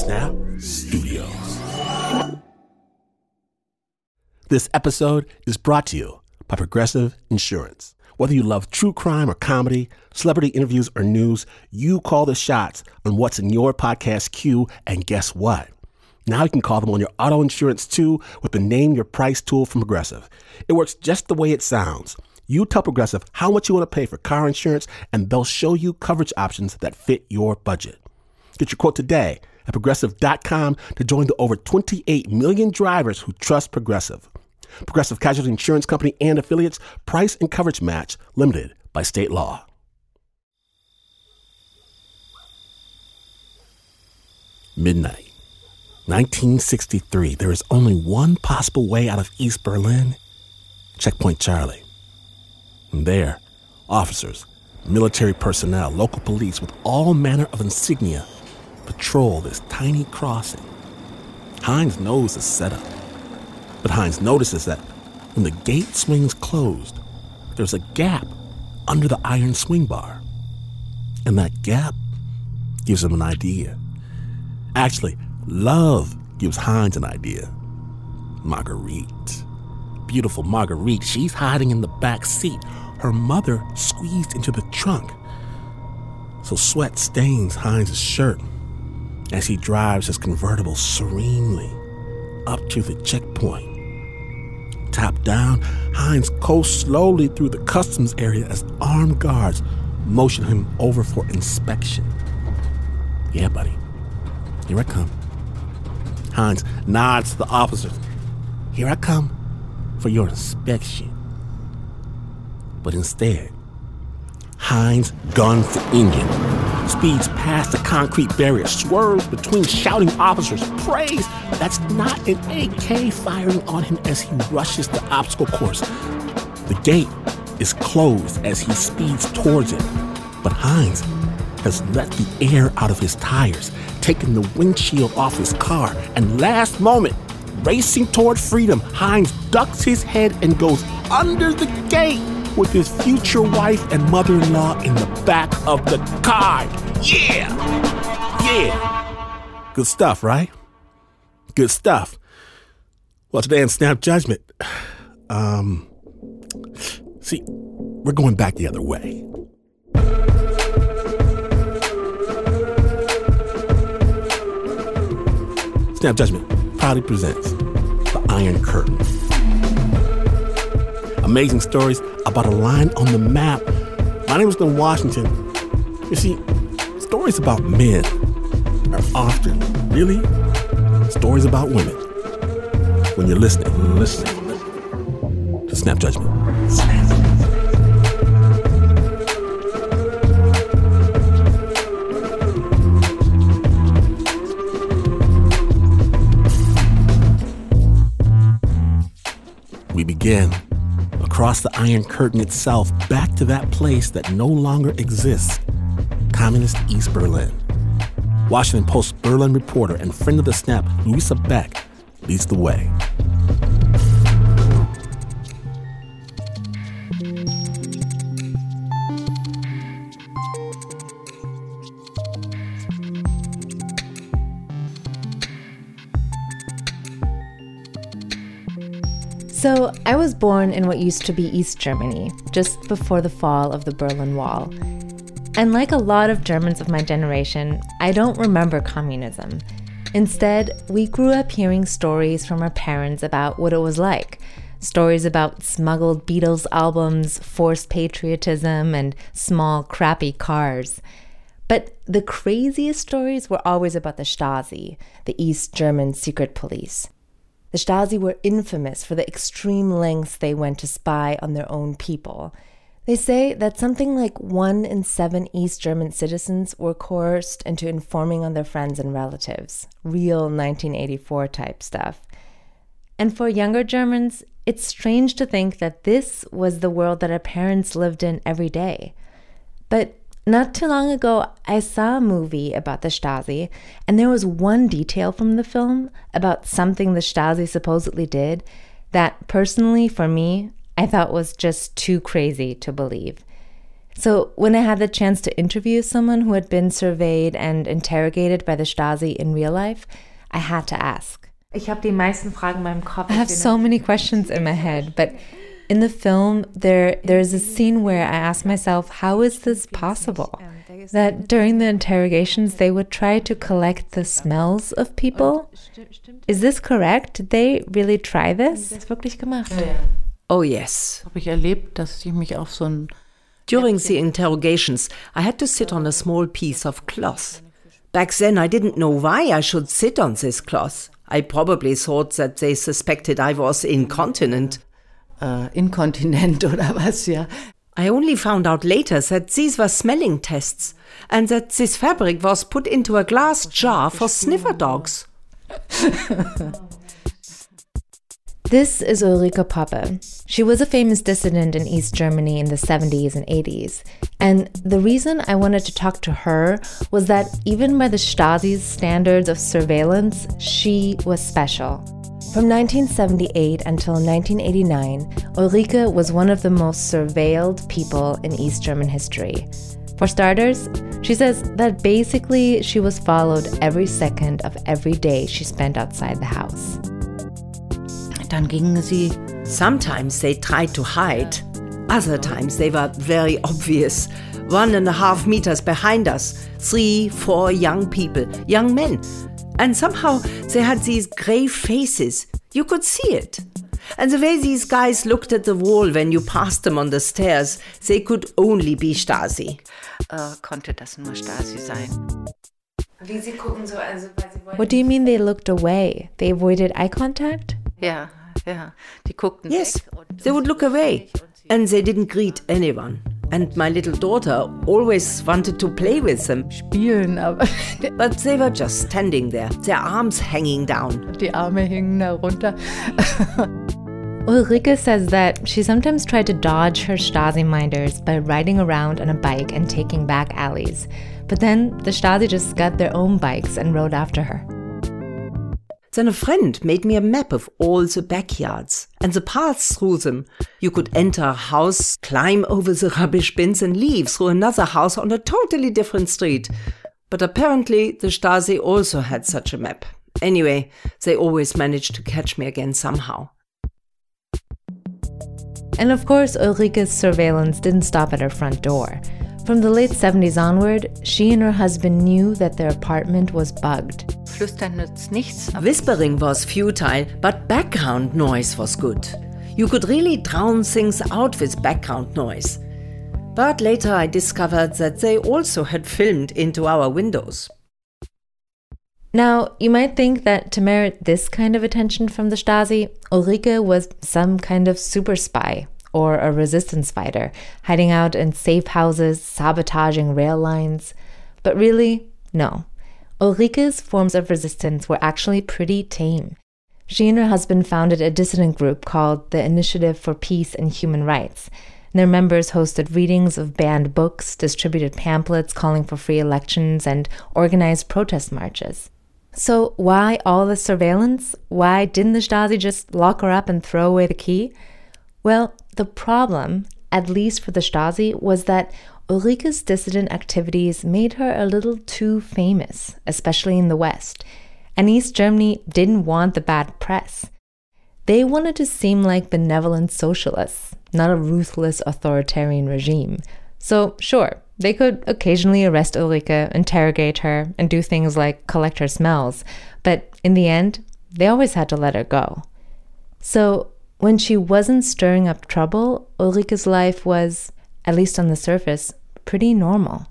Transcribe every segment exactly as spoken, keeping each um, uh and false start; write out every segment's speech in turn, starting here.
Snap Studios. This episode is brought to you by Progressive Insurance. Whether you love true crime or comedy, celebrity interviews or news, you call the shots on what's in your podcast queue, and guess what? Now you can call them on your auto insurance too with the Name Your Price tool from Progressive. It works just the way it sounds. You tell Progressive how much you want to pay for car insurance, and they'll show you coverage options that fit your budget. Get your quote today at Progressive dot com to join the over twenty-eight million drivers who trust Progressive. Progressive Casualty Insurance Company and affiliates. Price and coverage match limited by state law. Midnight, nineteen sixty-three. There is only one possible way out of East Berlin. Checkpoint Charlie. And there, officers, military personnel, local police with all manner of insignia patrol this tiny crossing. Hines knows the setup. But Hines notices that when the gate swings closed, there's a gap under the iron swing bar. And that gap gives him an idea. Actually, love gives Hines an idea. Marguerite. Beautiful Marguerite. She's hiding in the back seat. Her mother squeezed into the trunk. So sweat stains Hines' shirt as he drives his convertible serenely up to the checkpoint. Top down, Hines coasts slowly through the customs area as armed guards motion him over for inspection. Yeah, buddy. Here I come. Hines nods to the officers. Here I come for your inspection. But instead, Hines guns the engine, speeds past the concrete barrier, swerves between shouting officers, praise. That's not an A K firing on him as he rushes the obstacle course. The gate is closed as he speeds towards it, but Hines has let the air out of his tires, taken the windshield off his car, and last moment, racing toward freedom, Hines ducks his head and goes under the gate with his future wife and mother-in-law in the back of the car. Yeah! Yeah! Good stuff, right? Good stuff. Well, today in Snap Judgment, um, see, we're going back the other way. Snap Judgment proudly presents The Iron Curtain. Amazing stories about a line on the map. My name is Glenn Washington. You see, stories about men are often really stories about women. When you're listening, listening to Snap Judgment. Snap. We begin across the Iron Curtain itself, back to that place that no longer exists, communist East Berlin. Washington Post Berlin reporter and friend of the Snap, Louisa Beck, leads the way. So, I was born in what used to be East Germany, just before the fall of the Berlin Wall. And like a lot of Germans of my generation, I don't remember communism. Instead, we grew up hearing stories from our parents about what it was like. Stories about smuggled Beatles albums, forced patriotism, and small, crappy cars. But the craziest stories were always about the Stasi, the East German secret police. The Stasi were infamous for the extreme lengths they went to spy on their own people. They say that something like one in seven East German citizens were coerced into informing on their friends and relatives. Real nineteen eighty-four type stuff. And for younger Germans, it's strange to think that this was the world that our parents lived in every day. But not too long ago, I saw a movie about the Stasi, and there was one detail from the film about something the Stasi supposedly did that, personally, for me, I thought was just too crazy to believe. So when I had the chance to interview someone who had been surveyed and interrogated by the Stasi in real life, I had to ask. Ich habe die meisten Fragen in meinem Kopf. I have so many questions in my head, but in the film, there there is a scene where I ask myself, how is this possible? That during the interrogations, they would try to collect the smells of people? Is this correct? Did they really try this? Das wirklich gemacht? Oh, yes. Habe ich erlebt, dass ich mich auf so ein During the interrogations, I had to sit on a small piece of cloth. Back then, I didn't know why I should sit on this cloth. I probably thought that they suspected I was incontinent. Äh, inkontinent oder was, ja. I only found out later that these were smelling tests and that this fabric was put into a glass jar for sniffer dogs. This is Ulrike Poppe. She was a famous dissident in East Germany in the seventies and eighties. And the reason I wanted to talk to her was that even by the Stasi's standards of surveillance, she was special. From nineteen seventy-eight until nineteen eighty-nine, Ulrike was one of the most surveilled people in East German history. For starters, she says that basically she was followed every second of every day she spent outside the house. Dann gingen sie. Sometimes they tried to hide. Other times they were very obvious. One and a half meters behind us. Three, four young people, young men. And somehow they had these grey faces. You could see it. And the way these guys looked at the wall when you passed them on the stairs, they could only be Stasi. Äh, konnte das nur Stasi sein. Wie sie gucken so, also, weil sie wollten. What do you mean they looked away? They avoided eye contact? Ja, ja. Die guckten Yes, weg und they would look away. And they didn't greet anyone. And my little daughter always wanted to play with them. Spielen, aber But they were just standing there, their arms hanging down. die Arme hingen da runter. Ulrike says that she sometimes tried to dodge her Stasi-minders by riding around on a bike and taking back alleys. But then the Stasi just got their own bikes and rode after her. Then a friend made me a map of all the backyards and the paths through them. You could enter a house, climb over the rubbish bins and leave through another house on a totally different street. But apparently the Stasi also had such a map. Anyway, they always managed to catch me again somehow. And of course, Ulrike's surveillance didn't stop at her front door. From the late seventies onward, she and her husband knew that their apartment was bugged. Flüstern nützt nichts. Whispering was futile, but background noise was good. You could really drown things out with background noise. But later I discovered that they also had filmed into our windows. Now, you might think that to merit this kind of attention from the Stasi, Ulrike was some kind of super spy or a resistance fighter, hiding out in safe houses, sabotaging rail lines. But really, no. Ulrike's forms of resistance were actually pretty tame. She and her husband founded a dissident group called the Initiative for Peace and Human Rights. Their members hosted readings of banned books, distributed pamphlets calling for free elections, and organized protest marches. So why all the surveillance? Why didn't the Stasi just lock her up and throw away the key? Well, the problem, at least for the Stasi, was that Ulrike's dissident activities made her a little too famous, especially in the West. And East Germany didn't want the bad press. They wanted to seem like benevolent socialists, not a ruthless authoritarian regime. So, sure, they could occasionally arrest Ulrike, interrogate her, and do things like collect her smells. But in the end, they always had to let her go. So, when she wasn't stirring up trouble, Ulrike's life was, at least on the surface, pretty normal.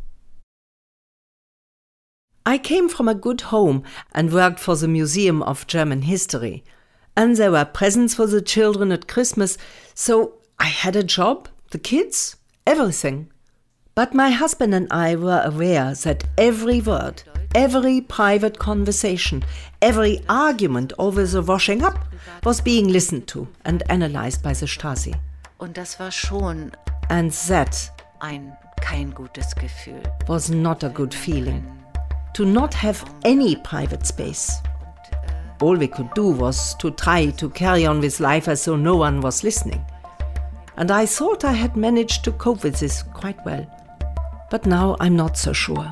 I came from a good home and worked for the Museum of German History. And there were presents for the children at Christmas, so I had a job, the kids, everything. But my husband and I were aware that every word, every private conversation, every argument over the washing up was being listened to and analyzed by the Stasi. Und das war schon And that ein kein gutes Gefühl. was not a good feeling. To not have any private space. All we could do was to try to carry on with life as though no one was listening. and I thought I had managed to cope with this quite well. But now I'm not so sure.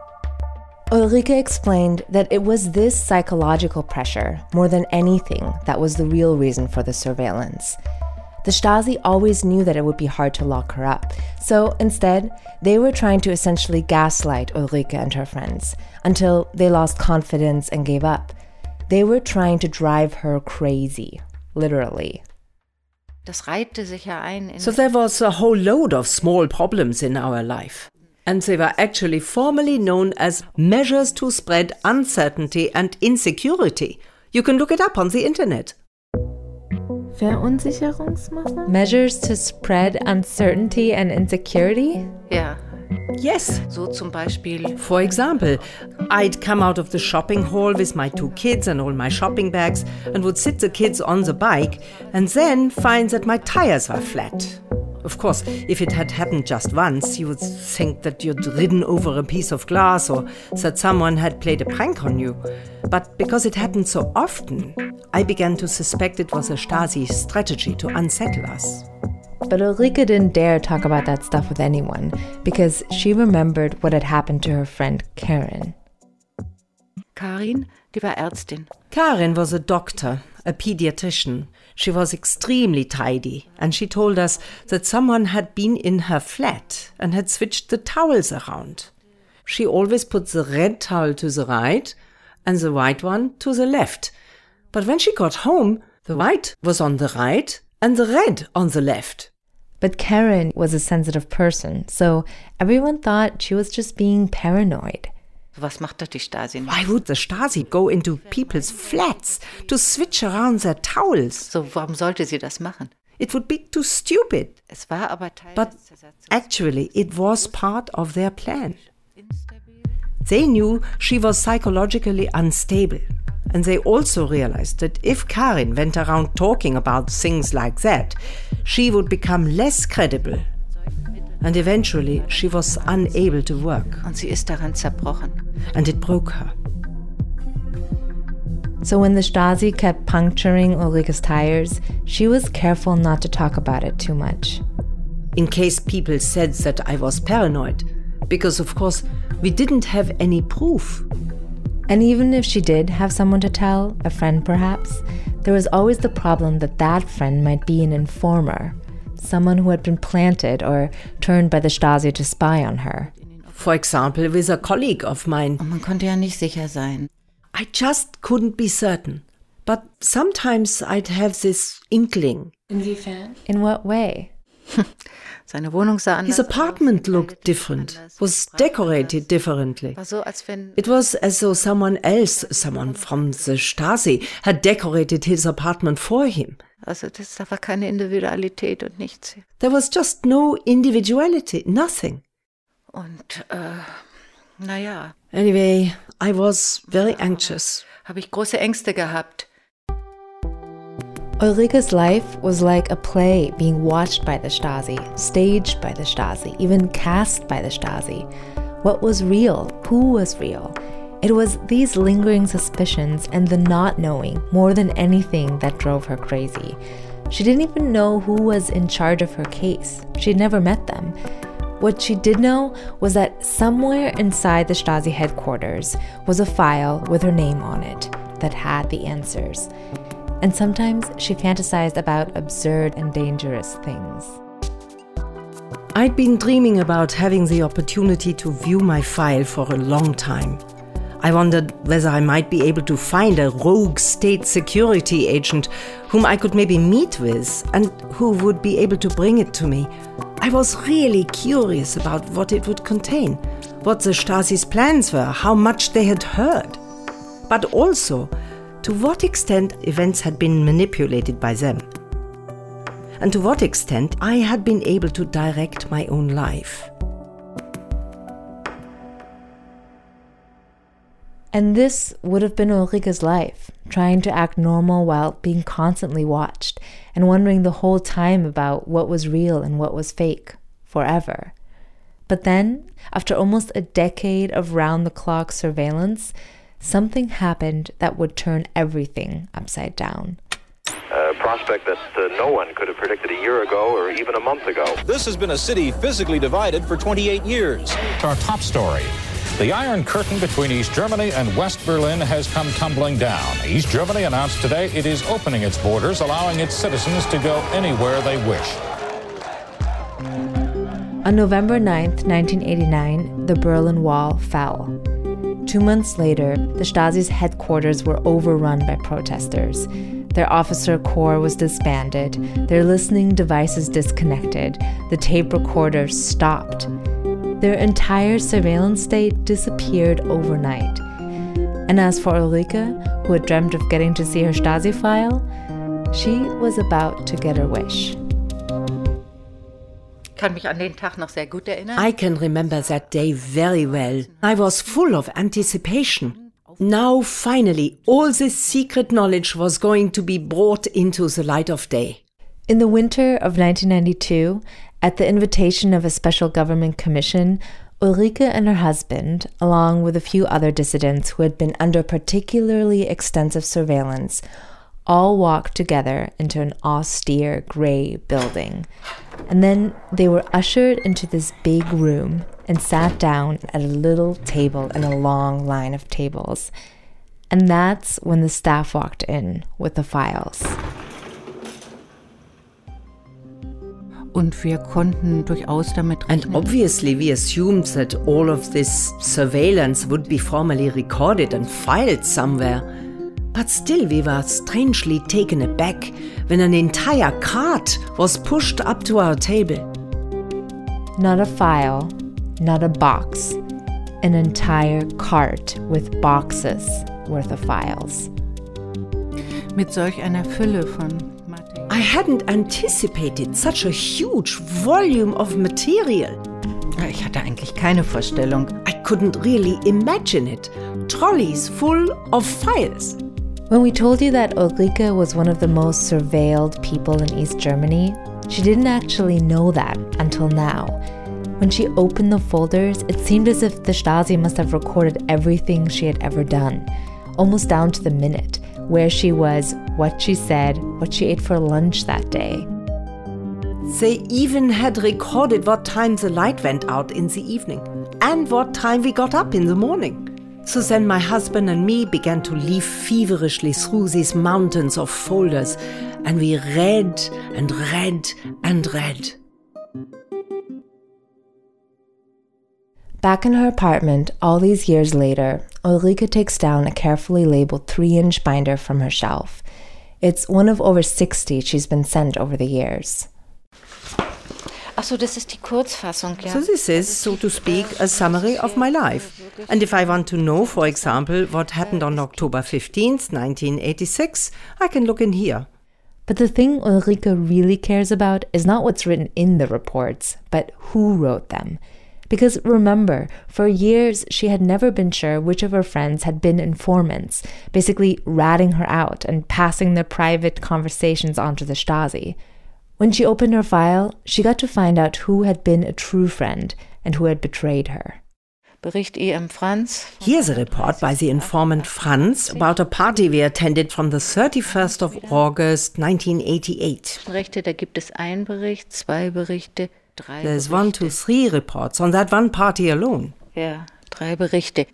Ulrike explained that it was this psychological pressure, more than anything, that was the real reason for the surveillance. The Stasi always knew that it would be hard to lock her up, so instead, they were trying to essentially gaslight Ulrike and her friends, until they lost confidence and gave up. They were trying to drive her crazy, literally. Das reihte sich ja ein in So there was a whole load of small problems in our life. And they were actually formally known as measures to spread uncertainty and insecurity. You can look it up on the internet. Verunsicherungsmaßnahmen? Measures to spread uncertainty and insecurity? Ja. Yes. So zum Beispiel. For example, I'd come out of the shopping hall with my two kids and all my shopping bags and would sit the kids on the bike and then find that my tires were flat. Of course, if it had happened just once, you would think that you'd ridden over a piece of glass or that someone had played a prank on you. But because it happened so often, I began to suspect it was a Stasi strategy to unsettle us. But Ulrike didn't dare talk about that stuff with anyone because she remembered what had happened to her friend Karin. Karin, die war Ärztin. Karin was a doctor, a pediatrician. She was extremely tidy, and she told us that someone had been in her flat and had switched the towels around. She always put the red towel to the right and the white one to the left. But when she got home, the white was on the right and the red on the left. But Karin was a sensitive person, so everyone thought she was just being paranoid. Was macht da die Stasi nicht? Why would the Stasi go into people's flats to switch around their towels? So, warum sollte sie das machen? It would be too stupid. Es war aber Teil But des Zersatzes. actually, it was part of their plan. They knew she was psychologically unstable. And they also realized that if Karin went around talking about things like that, she would become less credible. And eventually, she was unable to work. Und sie ist daran zerbrochen. And it broke her. So when the Stasi kept puncturing Ulrike's tires, she was careful not to talk about it too much. In case people said that I was paranoid. Because, of course, we didn't have any proof. And even if she did have someone to tell, a friend perhaps, there was always the problem that that friend might be an informer, someone who had been planted or turned by the Stasi to spy on her. For example, with a colleague of mine. Und man konnte ja nicht sicher sein. I just couldn't be certain. But sometimes I'd have this inkling. Inwiefern? In what way? Seine Wohnung sah anders His apartment looked different, was decorated differently. War so, als wenn It was as though someone else, someone from the Stasi, had decorated his apartment for him. Also das, da war keine Individualität und nichts. There was just no individuality, nothing. Und, äh, naja, Anyway, I was very anxious. habe ich große Ängste gehabt. Ulrike's life was like a play being watched by the Stasi, staged by the Stasi, even cast by the Stasi. What was real? Who was real? It was these lingering suspicions and the not knowing more than anything that drove her crazy. She didn't even know who was in charge of her case. She'd never met them. What she did know was that somewhere inside the Stasi headquarters was a file with her name on it that had the answers. And sometimes she fantasized about absurd and dangerous things. I'd been dreaming about having the opportunity to view my file for a long time. I wondered whether I might be able to find a rogue state security agent whom I could maybe meet with and who would be able to bring it to me. I was really curious about what it would contain, what the Stasi's plans were, how much they had heard. But also, to what extent events had been manipulated by them. And to what extent I had been able to direct my own life. And this would have been Ulrike's life, trying to act normal while being constantly watched and wondering the whole time about what was real and what was fake, forever. But then, after almost a decade of round-the-clock surveillance, something happened that would turn everything upside down. Uh, prospect that uh, no one could have predicted a year ago or even a month ago. This has been a city physically divided for twenty-eight years. Our top story. The Iron Curtain between East Germany and West Berlin has come tumbling down. East Germany announced today it is opening its borders, allowing its citizens to go anywhere they wish. On November ninth, nineteen eighty-nine, the Berlin Wall fell. Two months later, the Stasi's headquarters were overrun by protesters. Their officer corps was disbanded, their listening devices disconnected, the tape recorders stopped. Their entire surveillance state disappeared overnight. And as for Ulrike, who had dreamt of getting to see her Stasi file, she was about to get her wish. Kann mich an den Tag noch sehr gut erinnern. I can remember that day very well. I was full of anticipation. Now, finally, all this secret knowledge was going to be brought into the light of day. In the winter of nineteen ninety-two, at the invitation of a special government commission, Ulrike and her husband, along with a few other dissidents who had been under particularly extensive surveillance, all walked together into an austere gray building. And then they were ushered into this big room and sat down at a little table in a long line of tables. And that's when the staff walked in with the files. Und wir konnten durchaus damit And rechnen. obviously we assumed that all of this surveillance would be formally recorded and filed somewhere. But still we were strangely taken aback when an entire cart was pushed up to our table. Not a file, not a box, an entire cart with boxes worth of files. Mit solch einer Fülle von Material. I hadn't anticipated such a huge volume of material. Ich hatte eigentlich keine Vorstellung. I couldn't really imagine it. Trolleys full of files. When we told you that Ulrike was one of the most surveilled people in East Germany, she didn't actually know that until now. When she opened the folders, it seemed as if the Stasi must have recorded everything she had ever done, almost down to the minute, where she was, what she said, what she ate for lunch that day. They even had recorded what time the light went out in the evening and what time we got up in the morning. So then my husband and me began to leaf feverishly through these mountains of folders, and we read and read and read. Back in her apartment, all these years later, Ulrike takes down a carefully labeled three-inch binder from her shelf. It's one of over sixty she's been sent over the years. Ach so, das ist die Kurzfassung, ja. So this is, so to speak, a summary of my life. And if I want to know, for example, what happened on October fifteenth, nineteen eighty-six, I can look in here. But the thing Ulrike really cares about is not what's written in the reports, but who wrote them. Because remember, for years she had never been sure which of her friends had been informants, basically ratting her out and passing their private conversations on to the Stasi. When she opened her file, she got to find out who had been a true friend and who had betrayed her. Bericht E M Franz. Here's a report by the informant Franz about a party we attended from the thirty-first of August, nineteen eighty-eight. Rechte, da gibt es einen Bericht, zwei Berichte, drei There's Berichte. one, two, three reports on that one party alone. Ja, drei Berichte.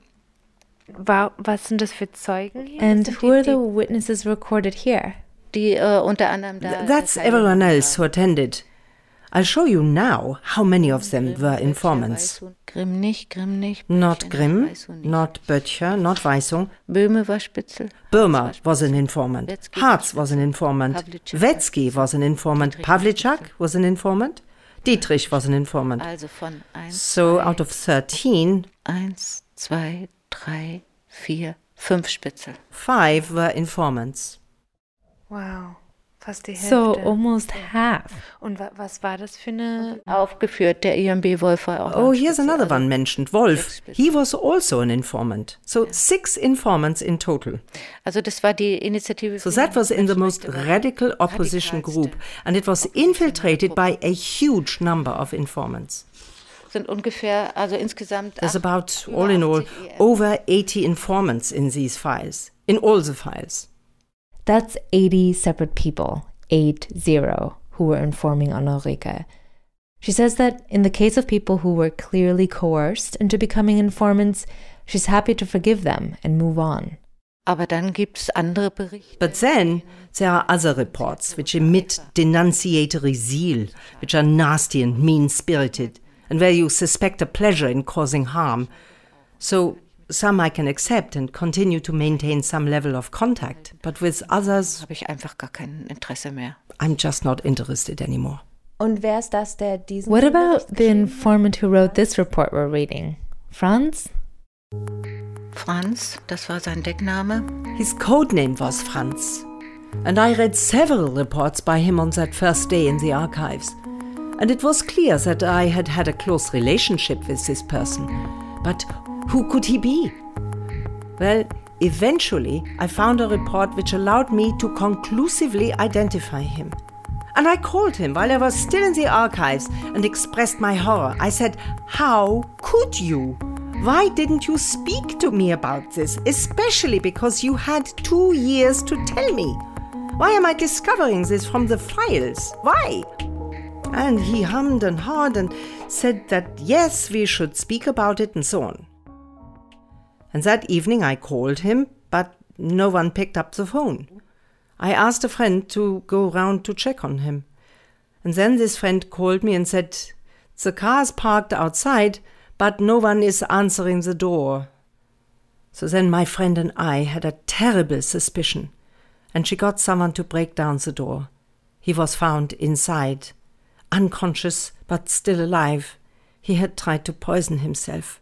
Was sind das für Zeugen hier? And who are the witnesses recorded here? Die äh, unter anderem da. That's everyone else who attended. I'll show you now how many of them were informants. Grimm nicht, Grimm nicht. Not Grimm, not Böttcher, not Weissung. Böhme war Spitzel. Böhmer was an informant. Harz was an informant. Wetzky was an informant. Pavlicek was an informant. Dietrich was an informant. Also von eins, So out of thirteen, eins, zwei, drei, vier, fünf Spitzel. five were informants. Wow, fast die Hälfte. So almost half. Und wa was war das für eine... Aufgeführt, der I M B Wolf war auch. Oh, ein here's Spitzel. another one mentioned, Wolf. He was also an informant. So six informants in total. Also das war die Initiative. So that was in the most radical opposition group, and it was infiltrated by a huge number of informants. Sind ungefähr, also insgesamt. There's about, all in all, over eighty informants in these files, in all the files. That's eighty separate people, eight zero, who were informing on Ulrike. She says that in the case of people who were clearly coerced into becoming informants, she's happy to forgive them and move on. Aber dann gibt's andere Berichte. But then there are other reports which emit denunciatory zeal, which are nasty and mean-spirited, and where you suspect a pleasure in causing harm. So some I can accept and continue to maintain some level of contact, but with others Habe ich einfach gar kein Interesse mehr. I'm just not interested anymore. Und wer ist das, der diesen What about the informant who wrote this report we're reading? Franz? Franz, das war sein Deckname. His codename was Franz, and I read several reports by him on that first day in the archives. And it was clear that I had had a close relationship with this person. But who could he be? Well, eventually I found a report which allowed me to conclusively identify him. And I called him while I was still in the archives and expressed my horror. I said, "How could you? Why didn't you speak to me about this, especially because you had two years to tell me? Why am I discovering this from the files? Why?" And he hummed and hawed and said that yes, we should speak about it and so on. And that evening I called him, but no one picked up the phone. I asked a friend to go round to check on him. And then this friend called me and said, "The car's parked outside, but no one is answering the door." So then my friend and I had a terrible suspicion, and she got someone to break down the door. He was found inside, unconscious but still alive. He had tried to poison himself.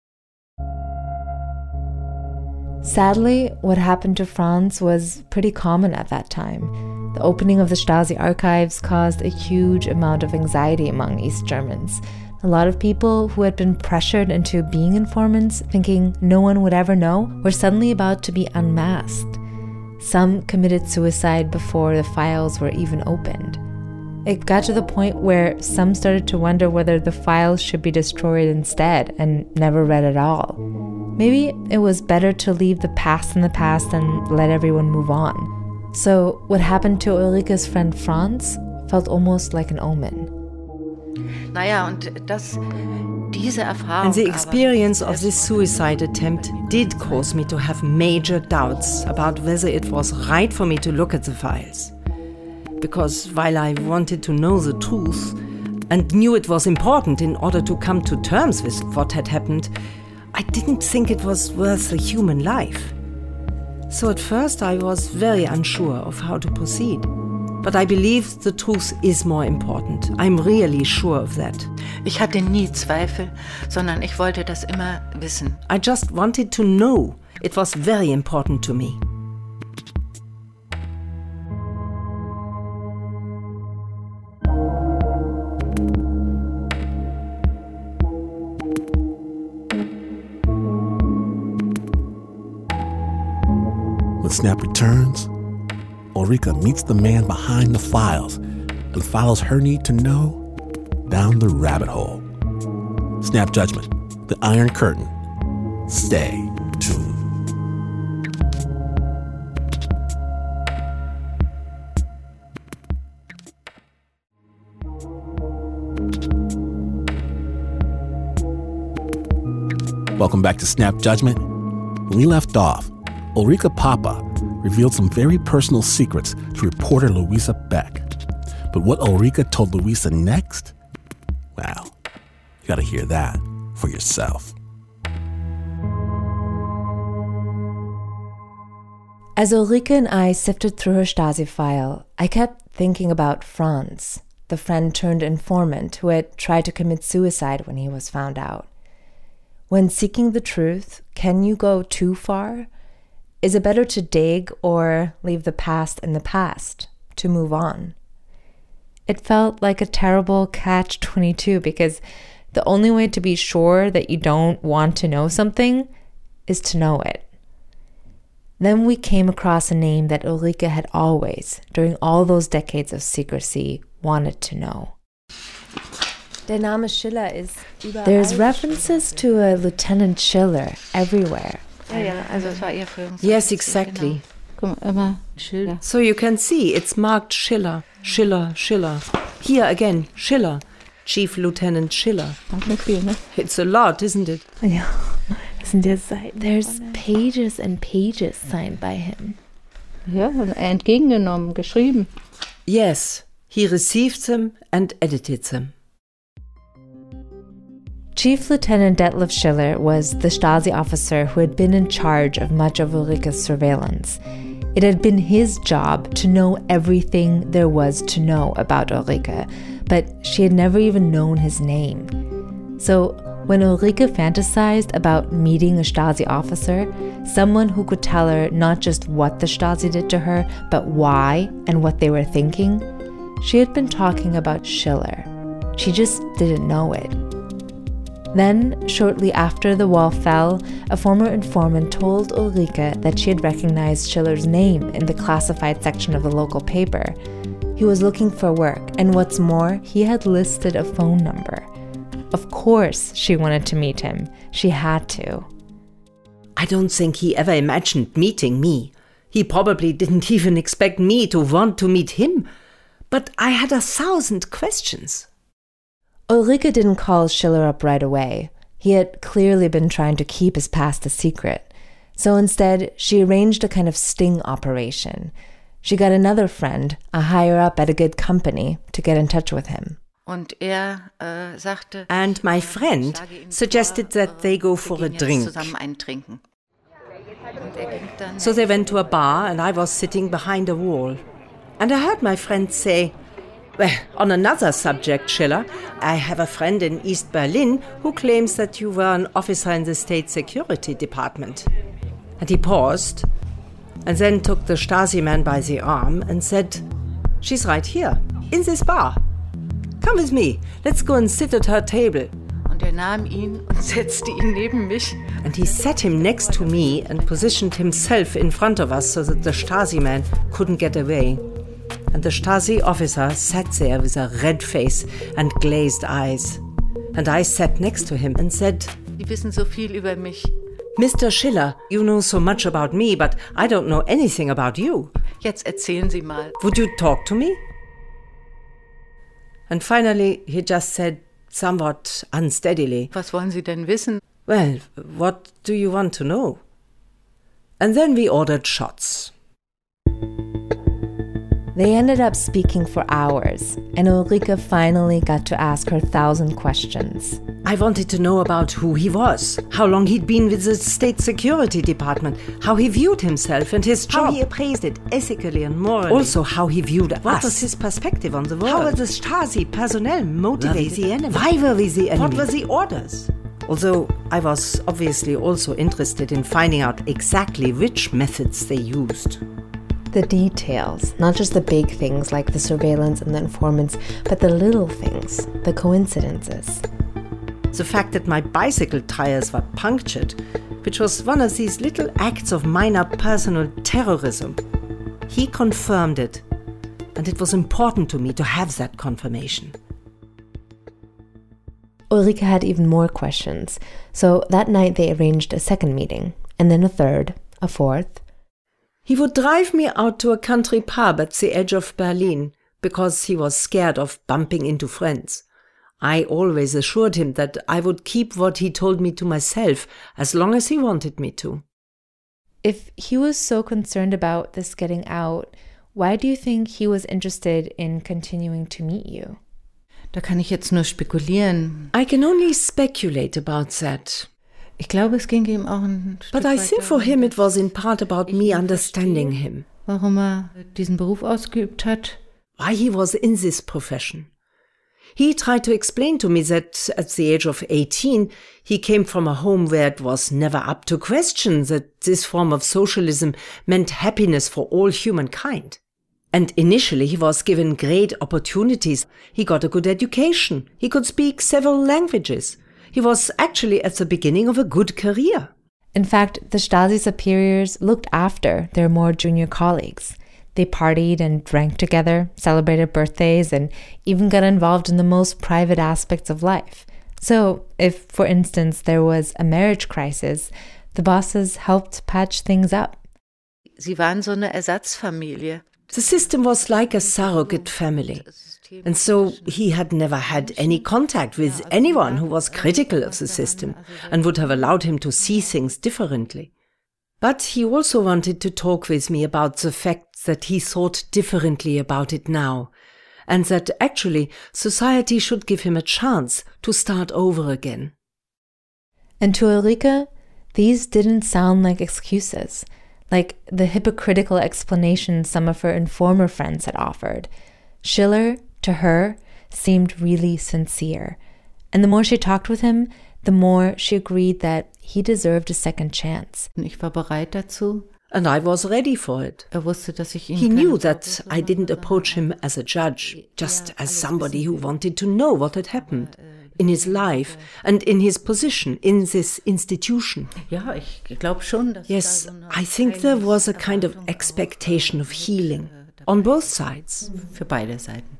Sadly, what happened to Franz was pretty common at that time. The opening of the Stasi archives caused a huge amount of anxiety among East Germans. A lot of people who had been pressured into being informants, thinking no one would ever know, were suddenly about to be unmasked. Some committed suicide before the files were even opened. It got to the point where some started to wonder whether the files should be destroyed instead and never read at all. Maybe it was better to leave the past in the past and let everyone move on. So what happened to Ulrike's friend Franz felt almost like an omen. Naja, und das, diese Erfahrung. And the experience of this suicide attempt did cause me to have major doubts about whether it was right for me to look at the files. Because while I wanted to know the truth and knew it was important in order to come to terms with what had happened, I didn't think it was worth a human life. So at first I was very unsure of how to proceed. But I believe the truth is more important. I'm really sure of that. Ich hatte nie Zweifel, sondern ich wollte das immer wissen. I just wanted to know. It was very important to me. When Snap returns, Ulrike meets the man behind the files and follows her need to know down the rabbit hole. Snap Judgment, The Iron Curtain. Stay tuned. Welcome back to Snap Judgment. When we left off, Ulrike Papa revealed some very personal secrets to reporter Louisa Beck. But what Ulrike told Louisa next? Well, you gotta hear that for yourself. As Ulrike and I sifted through her Stasi file, I kept thinking about Franz, the friend turned informant who had tried to commit suicide when he was found out. When seeking the truth, can you go too far? Is it better to dig or leave the past in the past, to move on? It felt like a terrible catch twenty-two because the only way to be sure that you don't want to know something is to know it. Then we came across a name that Ulrike had always, during all those decades of secrecy, wanted to know. Der Name Schiller ist überall. There's references to a Lieutenant Schiller everywhere. Ja, ja, also es war ihr Führungs- Yes, exactly. Guck mal, immer Schiller. So you can see it's marked Schiller, Schiller, Schiller. Here again, Schiller, Chief Lieutenant Schiller. It's a lot, isn't it? Ja, das sind ja Seiten. There's pages and pages signed by him. Ja, entgegengenommen, geschrieben. Yes, he received them and edited them. Chief Lieutenant Detlef Schiller was the Stasi officer who had been in charge of much of Ulrike's surveillance. It had been his job to know everything there was to know about Ulrike, but she had never even known his name. So when Ulrike fantasized about meeting a Stasi officer, someone who could tell her not just what the Stasi did to her, but why and what they were thinking, she had been talking about Schiller. She just didn't know it. Then, shortly after the wall fell, a former informant told Ulrike that she had recognized Schiller's name in the classified section of the local paper. He was looking for work, and what's more, he had listed a phone number. Of course she wanted to meet him. She had to. I don't think he ever imagined meeting me. He probably didn't even expect me to want to meet him. But I had a thousand questions. Ulrike didn't call Schiller up right away. He had clearly been trying to keep his past a secret. So instead, she arranged a kind of sting operation. She got another friend, a higher-up at a good company, to get in touch with him. Und er äh, sagte, And my friend suggested that they go for a drink. Zusammen eintrinken. Und er ging dann So they went to a bar and I was sitting behind a wall. And I heard my friend say, well, on another subject, Schiller, I have a friend in East Berlin who claims that you were an officer in the State Security Department. And he paused and then took the Stasi man by the arm and said, she's right here, in this bar. Come with me, let's go and sit at her table. Und er nahm ihn und setzte ihn neben mich. And he sat him next to me and positioned himself in front of us so that the Stasi man couldn't get away. And the Stasi officer sat there with a red face and glazed eyes. And I sat next to him and said, Sie wissen so viel über mich. Mister Schiller, you know so much about me, but I don't know anything about you. Jetzt erzählen Sie mal. Would you talk to me? And finally, he just said, somewhat unsteadily, Was wollen Sie denn wissen? well, what do you want to know? And then we ordered shots. They ended up speaking for hours, and Ulrike finally got to ask her thousand questions. I wanted to know about who he was, how long he'd been with the State Security Department, how he viewed himself and his job. How he appraised it ethically and morally. Also how he viewed What us. was his perspective on the world? How were was the Stasi personnel motivated? Were we the enemy? Why were we the enemy? What were the orders? Although I was obviously also interested in finding out exactly which methods they used. The details, not just the big things like the surveillance and the informants, but the little things, the coincidences. The fact that my bicycle tires were punctured, which was one of these little acts of minor personal terrorism. He confirmed it, and it was important to me to have that confirmation. Ulrike had even more questions, so that night they arranged a second meeting, and then a third, a fourth. He would drive me out to a country pub at the edge of Berlin because he was scared of bumping into friends. I always assured him that I would keep what he told me to myself as long as he wanted me to. If he was so concerned about this getting out, why do you think he was interested in continuing to meet you? Da kann ich jetzt nur spekulieren. I can only speculate about that. Ich glaube, es ging ihm auch ein Stück But I weit think for darum, him it was in part about me understanding him. warum er diesen Beruf ausgeübt hat. Why he was in this profession. He tried to explain to me that at the age of eighteen, he came from a home where it was never up to question that this form of socialism meant happiness for all humankind. And initially he was given great opportunities. He got a good education. He could speak several languages. He was actually at the beginning of a good career. In fact, the Stasi superiors looked after their more junior colleagues. They partied and drank together, celebrated birthdays, and even got involved in the most private aspects of life. So, if, for instance, there was a marriage crisis, the bosses helped patch things up. sie waren so eine Ersatzfamilie. The system was like a surrogate family. And so he had never had any contact with anyone who was critical of the system and would have allowed him to see things differently. But he also wanted to talk with me about the fact that he thought differently about it now, and that actually society should give him a chance to start over again. And to Ulrike, these didn't sound like excuses, like the hypocritical explanations some of her informer friends had offered. Schiller, to her, seemed really sincere. And the more she talked with him, the more she agreed that he deserved a second chance. Ich war bereit dazu. And I was ready for it. Er wusste, dass ich ihn He knew that I didn't approach him as a judge, just as somebody who wanted to know what had happened in his life and in his position in this institution. Ja, ich glaube schon, dass Yes, I think there was a kind of expectation of healing on both sides. Für beide Seiten.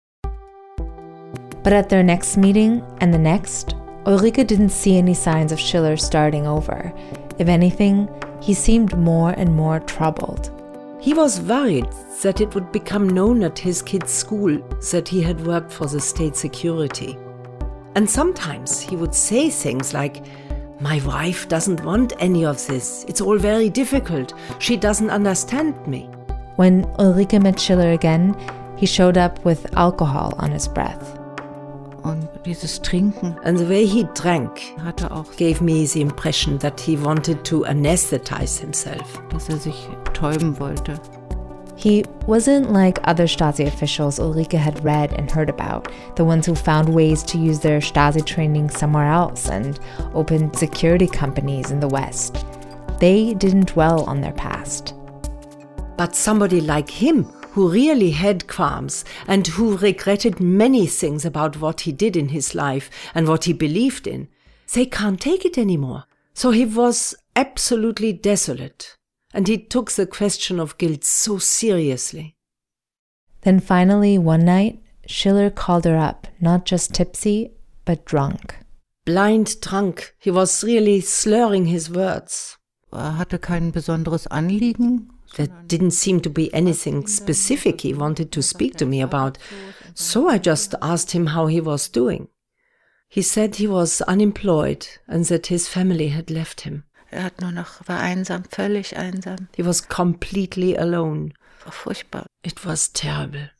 But at their next meeting and the next, Ulrike didn't see any signs of Schiller starting over. If anything, he seemed more and more troubled. He was worried that it would become known at his kids' school that he had worked for the state security. And sometimes he would say things like, "My wife doesn't want any of this. It's all very difficult. She doesn't understand me." When Ulrike met Schiller again, he showed up with alcohol on his breath. Und dieses Trinken. And the way he drank hatte auch gave me the impression that he wanted to anesthetize himself. Dass er sich betäuben wollte. He wasn't like other Stasi officials Ulrike had read and heard about, the ones who found ways to use their Stasi training somewhere else and opened security companies in the West. They didn't dwell on their past. But somebody like him, who really had qualms and who regretted many things about what he did in his life and what he believed in, they can't take it anymore. So he was absolutely desolate, and he took the question of guilt so seriously. Then finally, one night, Schiller called her up, not just tipsy, but drunk. Blind drunk. He was really slurring his words. Er hatte kein besonderes Anliegen. There didn't seem to be anything specific he wanted to speak to me about, so I just asked him how he was doing. He said he was unemployed and that his family had left him. Er hat nur noch, war einsam, völlig einsam. He was completely alone. War furchtbar. It was terrible.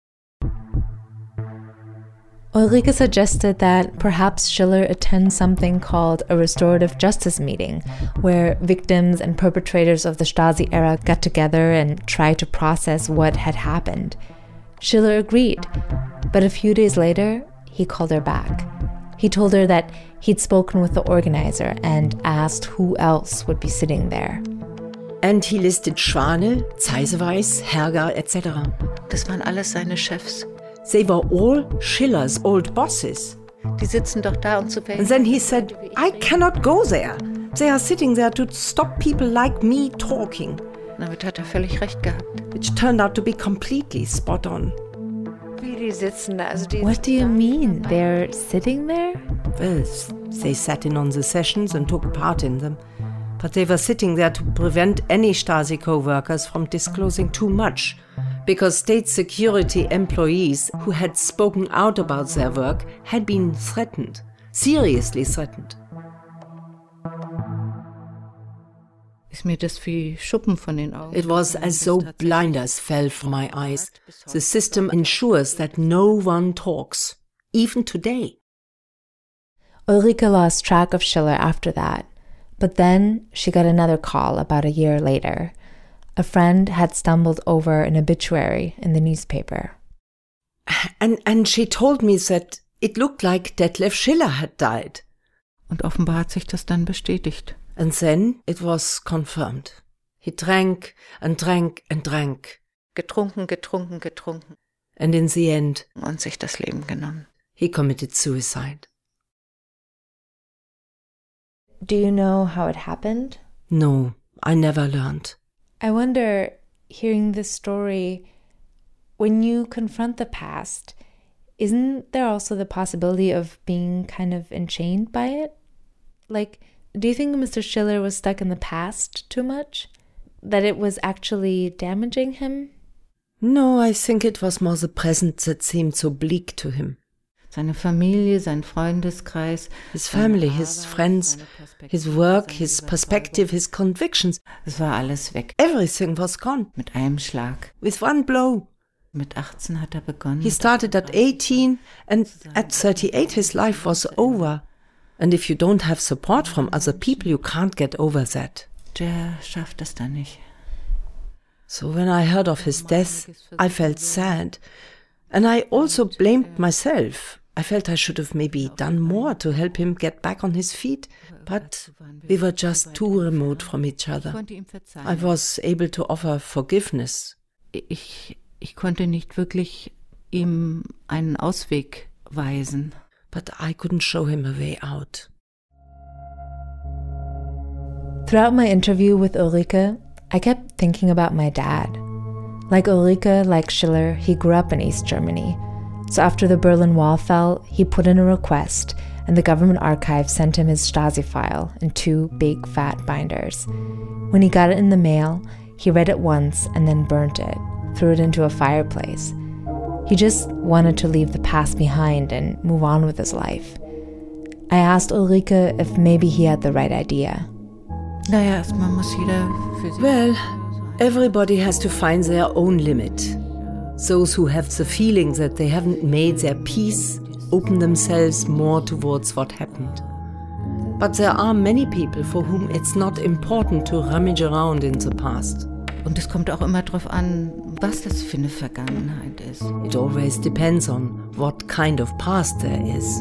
Ulrike suggested that perhaps Schiller attend something called a restorative justice meeting, where victims and perpetrators of the Stasi era got together and tried to process what had happened. Schiller agreed, but a few days later, he called her back. He told her that he'd spoken with the organizer and asked who else would be sitting there. And he listed Schwane, Zeiseweiss, Herger, et cetera. Das waren alles seine Chefs. They were all Schiller's old bosses. Die sitzen doch da, um zu wählen. And then he said, I cannot go there. They are sitting there to stop people like me talking. Damit hat er völlig recht gehabt. Which turned out to be completely spot on. Wie die sitzen da? Also die What do you mean? They're sitting there? Well, they sat in on the sessions and took part in them. But they were sitting there to prevent any Stasi co-workers from disclosing too much, because state security employees who had spoken out about their work had been threatened, seriously threatened. Ist mir das wie Schuppen von den Augen. It was as though blinders fell from my eyes. The system ensures that no one talks, even today. Ulrike lost track of Schiller after that, but then she got another call about a year later. A friend had stumbled over an obituary in the newspaper. And, and she told me that it looked like Detlef Schiller had died. Und offenbar hat sich das dann bestätigt. And then it was confirmed. He drank and drank and drank. Getrunken, getrunken, getrunken. And in the end, und sich das Leben genommen. He committed suicide. Do you know how it happened? No, I never learned. I wonder, hearing this story, when you confront the past, isn't there also the possibility of being kind of enchained by it? Like, do you think Mister Schiller was stuck in the past too much? that it was actually damaging him? No, I think it was more the present that seemed so bleak to him. Seine Familie, sein Freundeskreis, his family, his friends, his work, his perspective, his convictions. Es war alles weg. Everything was gone. Mit einem Schlag. With one blow. Mit achtzehn hat er begonnen. He started at eighteen, and at thirty-eight his life was over. And if you don't have support from other people, you can't get over that. Der schafft es dann nicht. So when I heard of his death, I felt sad. And I also blamed myself. I felt I should have maybe done more to help him get back on his feet. But we were just too remote from each other. I was able to offer forgiveness. Ich, ich konnte nicht wirklich ihm einen Ausweg weisen. But I couldn't show him a way out. Throughout my interview with Ulrike, I kept thinking about my dad. Like Ulrike, like Schiller, he grew up in East Germany. So after the Berlin Wall fell, he put in a request, and the government archive sent him his Stasi file in two big fat binders. When he got it in the mail, he read it once and then burnt it, threw it into a fireplace. He just wanted to leave the past behind and move on with his life. I asked Ulrike if maybe he had the right idea. Naja, erstmal muss jeder für sich. Well, everybody has to find their own limit. Those who have the feeling that they haven't made their peace open themselves more towards what happened. But there are many people for whom it's not important to rummage around in the past. Und es kommt auch immer drauf an, was das für eine Vergangenheit ist. It always depends on what kind of past there is.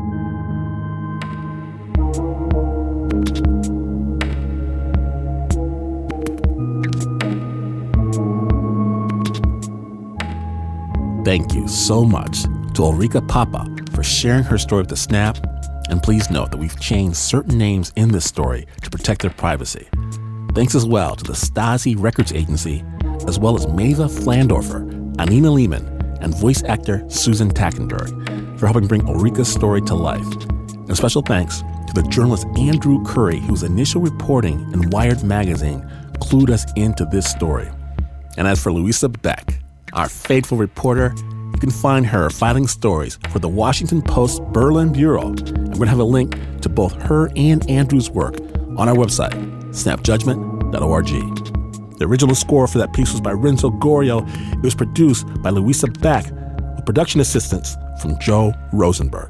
Thank you so much to Ulrike Papa for sharing her story with the Snap, and please note that we've changed certain names in this story to protect their privacy. Thanks as well to the Stasi Records Agency, as well as Maeva Flandorfer, Anina Lehman, and voice actor Susan Tackenberg for helping bring Ulrike's story to life. And special thanks to the journalist Andrew Curry, whose initial reporting in Wired magazine clued us into this story. And as for Louisa Beck, our faithful reporter, you can find her filing stories for the Washington Post Berlin Bureau. And we're going to have a link to both her and Andrew's work on our website, snap judgment dot org. The original score for that piece was by Renzo Gorio. It was produced by Louisa Beck, with production assistance from Joe Rosenberg.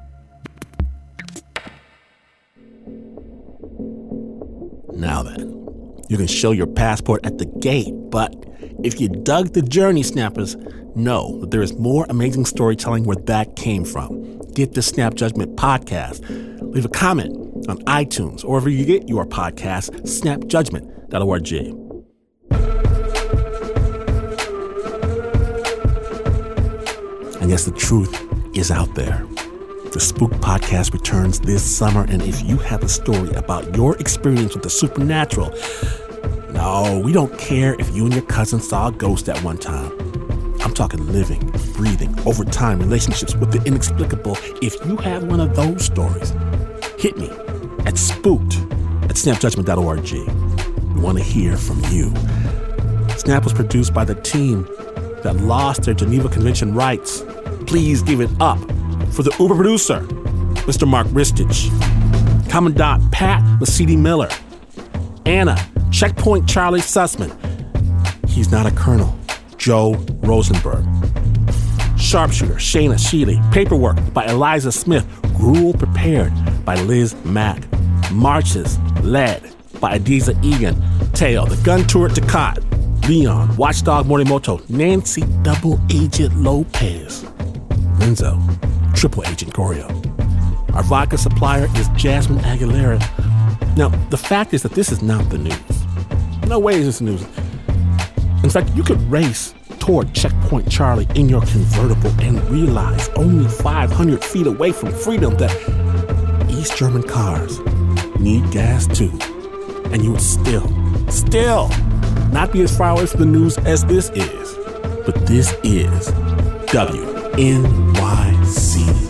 Now then, you can show your passport at the gate, but if you dug the journey, Snappers, know that there is more amazing storytelling where that came from. Get the Snap Judgment podcast. Leave a comment on iTunes or wherever you get your podcast, snap judgment dot org. And yes, the truth is out there. The Spook Podcast returns this summer, and if you have a story about your experience with the supernatural, no, we don't care if you and your cousin saw a ghost at one time. I'm talking living, breathing, over time relationships with the inexplicable. If you have one of those stories, hit me at spooked at snap judgment dot org. We want to hear from you. Snap was produced by the team that lost their Geneva Convention rights. Please give it up for the Uber producer, Mister Mark Ristich, Commandant Pat Mesiti Miller, Anna Checkpoint Charlie Sussman. He's not a colonel, Joe Rosenberg. Sharpshooter Shayna Sheely. Paperwork by Eliza Smith. Gruel prepared by Liz Mack. Marches led by Adiza Egan. Tail, the gun turret Ducat. Leon, Watchdog Morimoto. Nancy Double Agent Lopez. Renzo, Triple Agent Gorio. Our vodka supplier is Jasmine Aguilera. Now, the fact is that this is not the news. No way is this news. In fact, you could race toward Checkpoint Charlie in your convertible and realize only five hundred feet away from freedom that East German cars need gas too. And you would still, still not be as far away from the news as this is. But this is W N Y C.